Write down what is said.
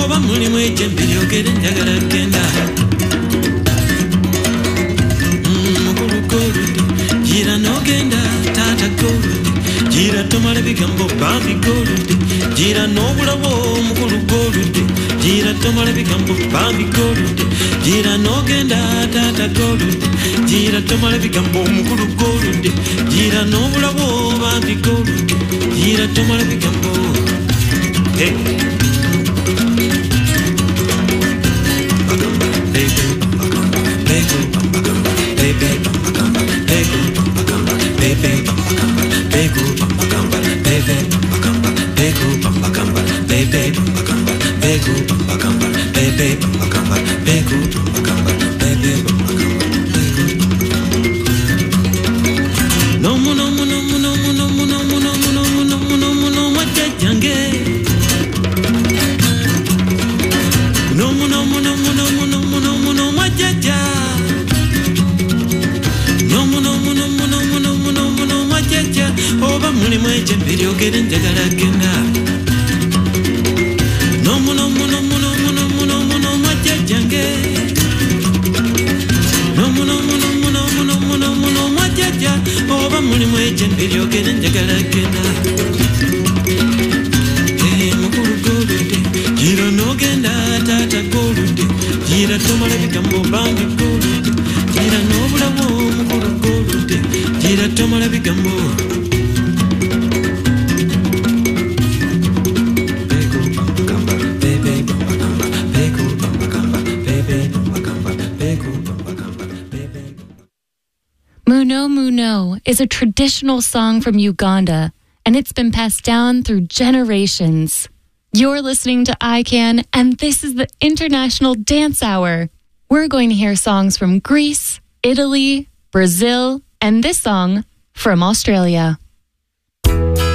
oba mulimu ekyembiryogere njagala genda mukulu goludi gira nogenda taata goludi gira tomala bigambo bambi goludi gira n'obulabo mukulu goludi gira tomala bigambo bambi goludi gira nogenda taata goludi gira tomala bigambo mukulu goludi gira n'obulabo bambi goludi gira tomala bigambo hey. Muno Muno is a traditional song from Uganda, and it's been passed down through generations. You're listening to ICANN, and this is the International Dance Hour. We're going to hear songs from Greece, Italy, Brazil, and this song from Australia.